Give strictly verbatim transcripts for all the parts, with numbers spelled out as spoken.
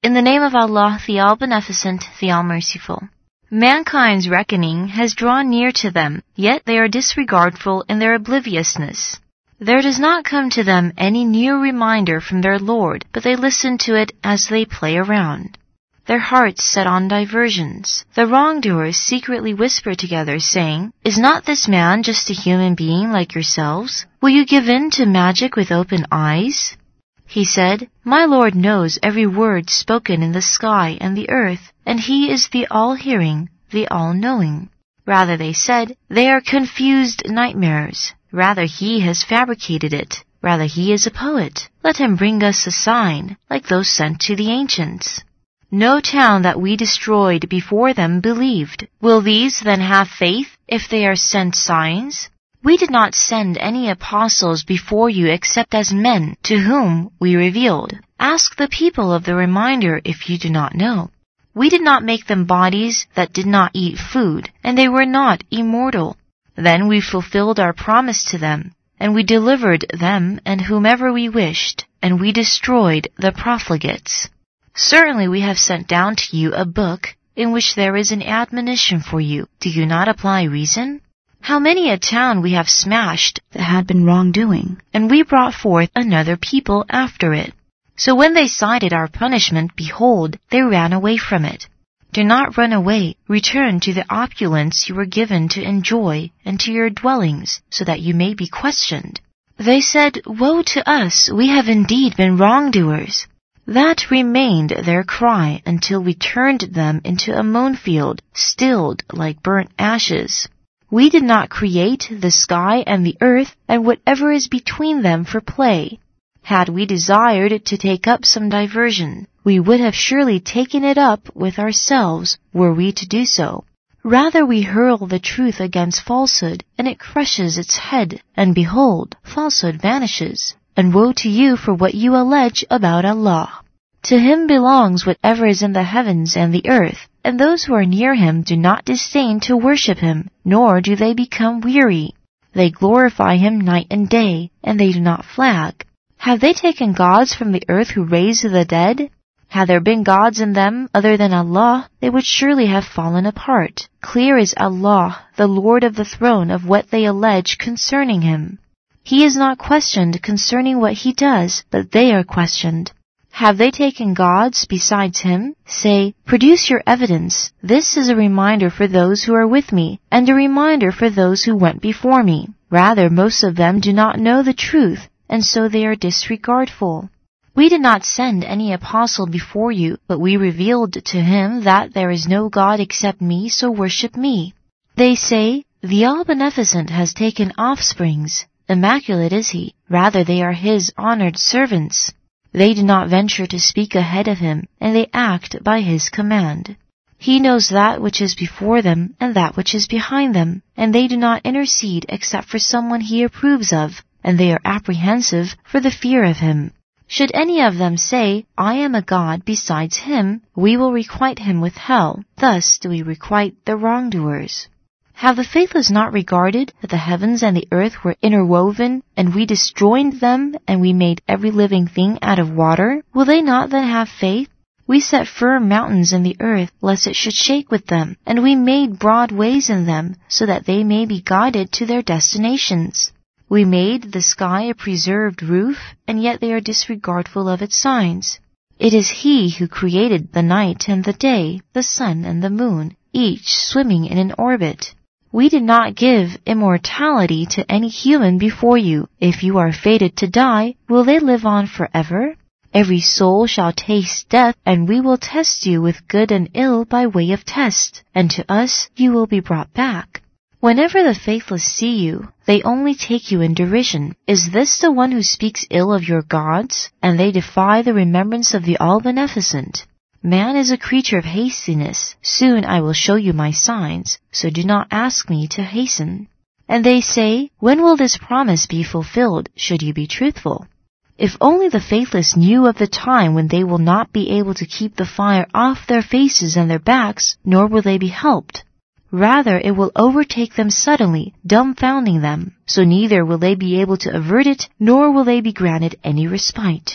In the name of Allah, the All-Beneficent, the All-Merciful. Mankind's reckoning has drawn near to them, yet they are disregardful in their obliviousness. There does not come to them any new reminder from their Lord, but they listen to it as they play around. Their hearts set on diversions. The wrongdoers secretly whisper together, saying, "Is not this man just a human being like yourselves? Will you give in to magic with open eyes?" He said, "My Lord knows every word spoken in the sky and the earth, and He is the all-hearing, the all-knowing." Rather, they said, "They are confused nightmares. Rather, he has fabricated it. Rather, he is a poet. Let him bring us a sign, like those sent to the ancients." No town that we destroyed before them believed. Will these then have faith if they are sent signs? We did not send any apostles before you except as men to whom we revealed. Ask the people of the reminder if you do not know. We did not make them bodies that did not eat food, and they were not immortal. Then we fulfilled our promise to them, and we delivered them and whomever we wished, and we destroyed the profligates. Certainly we have sent down to you a book in which there is an admonition for you. Do you not apply reason? How many a town we have smashed that had been wrongdoing, and we brought forth another people after it. So when they sighted our punishment, behold, they ran away from it. Do not run away. Return to the opulence you were given to enjoy, and to your dwellings, so that you may be questioned. They said, "Woe to us, we have indeed been wrongdoers." That remained their cry until we turned them into a mown field, stilled like burnt ashes. We did not create the sky and the earth and whatever is between them for play. Had we desired to take up some diversion, we would have surely taken it up with ourselves were we to do so. Rather we hurl the truth against falsehood, and it crushes its head, and behold, falsehood vanishes. And woe to you for what you allege about Allah. To Him belongs whatever is in the heavens and the earth, and those who are near Him do not disdain to worship Him, nor do they become weary. They glorify Him night and day, and they do not flag. Have they taken gods from the earth who raise the dead? Had there been gods in them other than Allah, they would surely have fallen apart. Clear is Allah, the Lord of the throne, of what they allege concerning Him. He is not questioned concerning what He does, but they are questioned. Have they taken gods besides Him? Say, produce your evidence. This is a reminder for those who are with me, and a reminder for those who went before me. Rather, most of them do not know the truth, and so they are disregardful. We did not send any apostle before you, but we revealed to him that there is no God except me, so worship me. They say, the All-Beneficent has taken offsprings. Immaculate is He. Rather, they are His honored servants. They do not venture to speak ahead of Him, and they act by His command. He knows that which is before them and that which is behind them, and they do not intercede except for someone He approves of, and they are apprehensive for the fear of Him. Should any of them say, I am a God besides Him, we will requite him with hell. Thus do we requite the wrongdoers. Have the faithless not regarded that the heavens and the earth were interwoven, and we destroyed them, and we made every living thing out of water? Will they not then have faith? We set firm mountains in the earth, lest it should shake with them, and we made broad ways in them, so that they may be guided to their destinations. We made the sky a preserved roof, and yet they are disregardful of its signs. It is He who created the night and the day, the sun and the moon, each swimming in an orbit. We did not give immortality to any human before you. If you are fated to die, will they live on forever? Every soul shall taste death, and we will test you with good and ill by way of test, and to us you will be brought back. Whenever the faithless see you, they only take you in derision. Is this the one who speaks ill of your gods? And they defy the remembrance of the All-Beneficent. Man is a creature of hastiness. Soon I will show you my signs, so do not ask me to hasten. And they say, when will this promise be fulfilled, should you be truthful? If only the faithless knew of the time when they will not be able to keep the fire off their faces and their backs, nor will they be helped. Rather, it will overtake them suddenly, dumbfounding them, so neither will they be able to avert it, nor will they be granted any respite.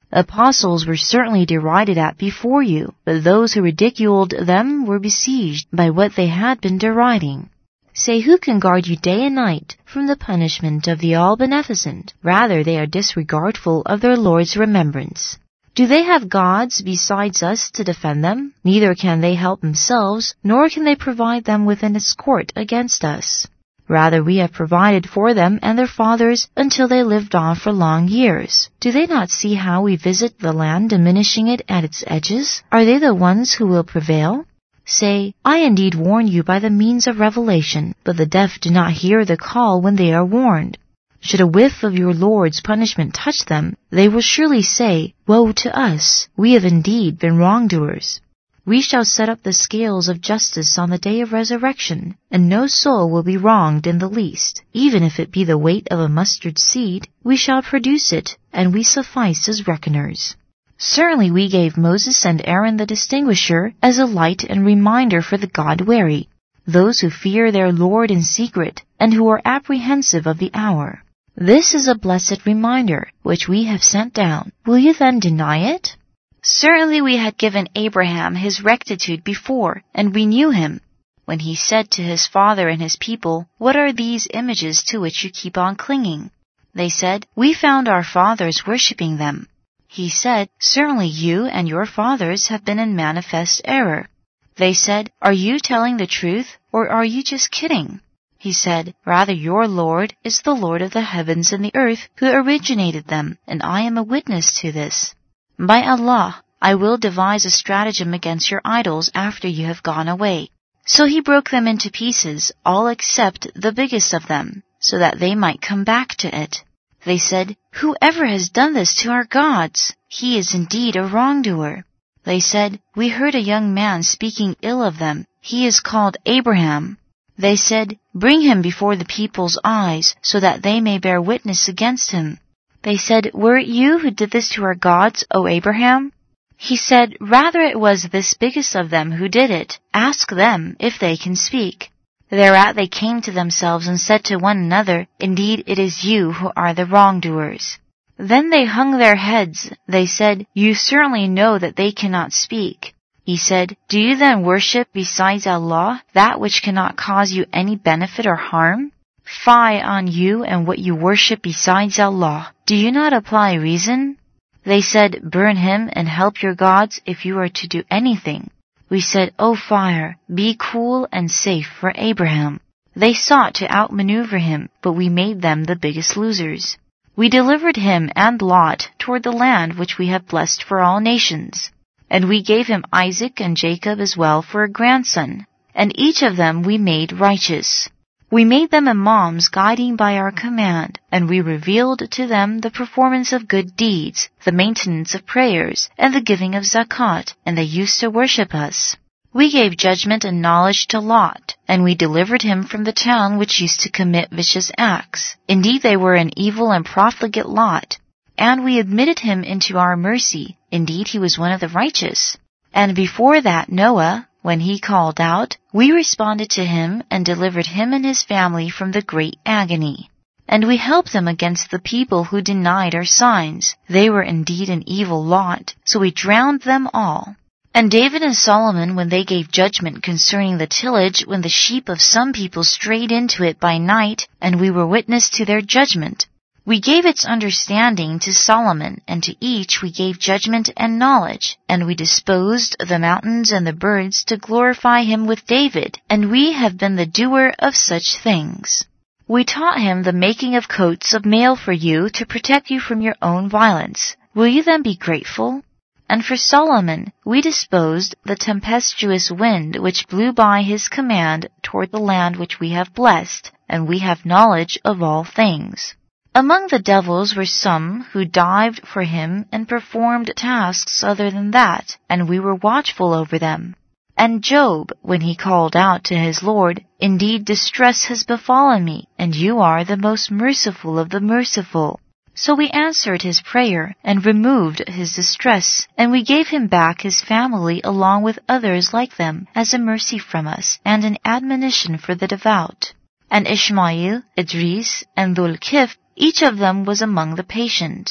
Apostles were certainly derided at before you, but those who ridiculed them were besieged by what they had been deriding. Say, who can guard you day and night from the punishment of the all-beneficent? Rather, they are disregardful of their Lord's remembrance. Do they have gods besides us to defend them? Neither can they help themselves, nor can they provide them with an escort against us. Rather, we have provided for them and their fathers until they lived on for long years. Do they not see how we visit the land, diminishing it at its edges? Are they the ones who will prevail? Say, I indeed warn you by the means of revelation, but the deaf do not hear the call when they are warned. Should a whiff of your Lord's punishment touch them, they will surely say, Woe to us! We have indeed been wrongdoers. We shall set up the scales of justice on the day of resurrection, and no soul will be wronged in the least. Even if it be the weight of a mustard seed, we shall produce it, and we suffice as reckoners. Certainly we gave Moses and Aaron the distinguisher as a light and reminder for the God-wary, those who fear their Lord in secret, and who are apprehensive of the hour. This is a blessed reminder, which we have sent down. Will you then deny it? Certainly we had given Abraham his rectitude before, and we knew him, when he said to his father and his people, What are these images to which you keep on clinging? They said, We found our fathers worshipping them. He said, Certainly you and your fathers have been in manifest error. They said, Are you telling the truth, or are you just kidding? He said, Rather your Lord is the Lord of the heavens and the earth, who originated them, and I am a witness to this. By Allah, I will devise a stratagem against your idols after you have gone away. So he broke them into pieces, all except the biggest of them, so that they might come back to it. They said, Whoever has done this to our gods, he is indeed a wrongdoer. They said, We heard a young man speaking ill of them. He is called Abraham. They said, Bring him before the people's eyes, so that they may bear witness against him. They said, Were it you who did this to our gods, O Abraham? He said, Rather it was this biggest of them who did it. Ask them if they can speak. Thereat they came to themselves and said to one another, Indeed, it is you who are the wrongdoers. Then they hung their heads. They said, You certainly know that they cannot speak. He said, Do you then worship besides Allah that which cannot cause you any benefit or harm? Fie on you and what you worship besides Allah. Do you not apply reason? They said, Burn him and help your gods if you are to do anything. We said, O fire, be cool and safe for Abraham. They sought to outmaneuver him, but we made them the biggest losers. We delivered him and Lot toward the land which we have blessed for all nations. And we gave him Isaac and Jacob as well for a grandson, and each of them we made righteous. We made them imams guiding by our command, and we revealed to them the performance of good deeds, the maintenance of prayers, and the giving of zakat, and they used to worship us. We gave judgment and knowledge to Lot, and we delivered him from the town which used to commit vicious acts. Indeed, they were an evil and profligate lot. And we admitted him into our mercy. Indeed, he was one of the righteous. And before that, Noah, when he called out, we responded to him and delivered him and his family from the great agony. And we helped them against the people who denied our signs. They were indeed an evil lot, so we drowned them all. And David and Solomon, when they gave judgment concerning the tillage, when the sheep of some people strayed into it by night, and we were witness to their judgment, we gave its understanding to Solomon, and to each we gave judgment and knowledge, and we disposed the mountains and the birds to glorify him with David, and we have been the doer of such things. We taught him the making of coats of mail for you to protect you from your own violence. Will you then be grateful? And for Solomon we disposed the tempestuous wind which blew by his command toward the land which we have blessed, and we have knowledge of all things. Among the devils were some who dived for him and performed tasks other than that, and we were watchful over them. And Job, when he called out to his Lord, Indeed distress has befallen me, and you are the most merciful of the merciful. So we answered his prayer and removed his distress, and we gave him back his family along with others like them as a mercy from us and an admonition for the devout. And Ishmael, Idris, and Dhul-Kifl, each of them was among the patient.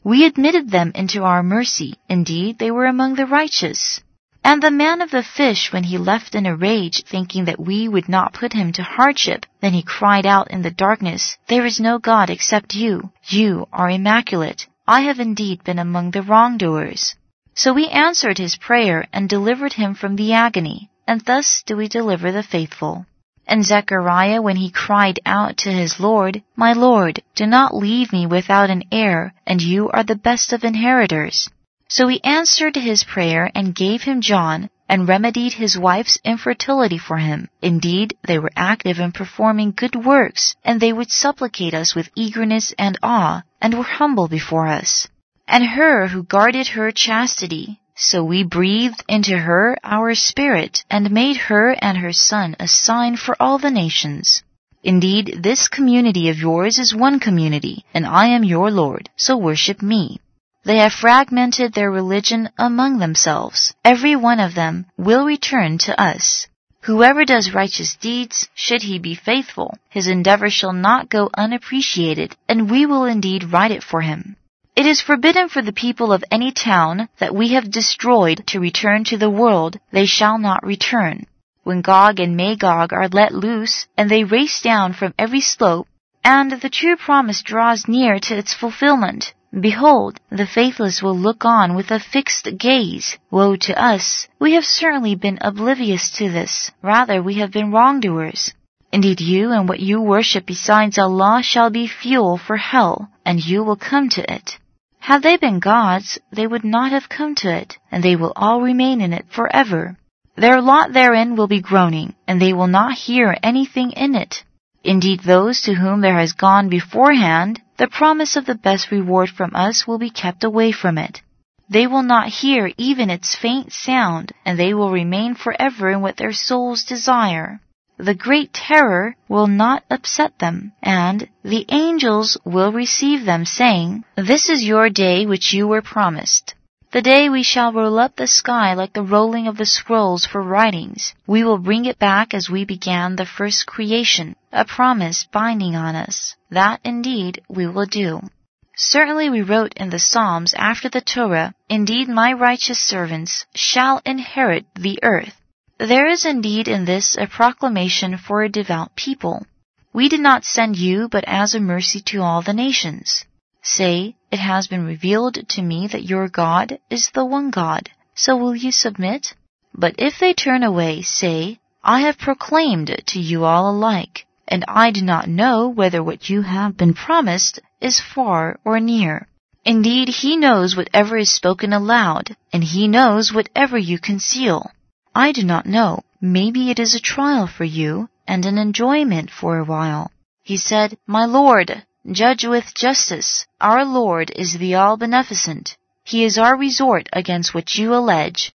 We admitted them into our mercy. Indeed, they were among the righteous. And the man of the fish, when he left in a rage, thinking that we would not put him to hardship, then he cried out in the darkness, There is no God except you. You are immaculate. I have indeed been among the wrongdoers. So we answered his prayer and delivered him from the agony, and thus do we deliver the faithful. And Zechariah, when he cried out to his Lord, My Lord, do not leave me without an heir, and you are the best of inheritors. So he answered his prayer and gave him John, and remedied his wife's infertility for him. Indeed, they were active in performing good works, and they would supplicate us with eagerness and awe, and were humble before us. And her who guarded her chastity, so we breathed into her our spirit, and made her and her son a sign for all the nations. Indeed, this community of yours is one community, and I am your Lord, so worship me. They have fragmented their religion among themselves. Every one of them will return to us. Whoever does righteous deeds, should he be faithful, his endeavor shall not go unappreciated, and we will indeed write it for him. It is forbidden for the people of any town that we have destroyed to return to the world. They shall not return. When Gog and Magog are let loose, and they race down from every slope, and the true promise draws near to its fulfillment, behold, the faithless will look on with a fixed gaze. Woe to us! We have certainly been oblivious to this. Rather, we have been wrongdoers. Indeed, you and what you worship besides Allah shall be fuel for hell, and you will come to it. Had they been gods, they would not have come to it, and they will all remain in it forever. Their lot therein will be groaning, and they will not hear anything in it. Indeed, those to whom there has gone beforehand, the promise of the best reward from us will be kept away from it. They will not hear even its faint sound, and they will remain forever in what their souls desire. The great terror will not upset them, and the angels will receive them, saying, This is your day which you were promised. The day we shall roll up the sky like the rolling of the scrolls for writings. We will bring it back as we began the first creation, a promise binding on us. That indeed we will do. Certainly we wrote in the Psalms after the Torah, Indeed my righteous servants shall inherit the earth. There is indeed in this a proclamation for a devout people. We did not send you but as a mercy to all the nations. Say, It has been revealed to me that your God is the one God. So will you submit? But if they turn away, say, I have proclaimed to you all alike, and I do not know whether what you have been promised is far or near. Indeed, he knows whatever is spoken aloud, and he knows whatever you conceal. I do not know. Maybe it is a trial for you, and an enjoyment for a while. He said, My Lord, judge with justice. Our Lord is the All-Beneficent. He is our resort against what you allege.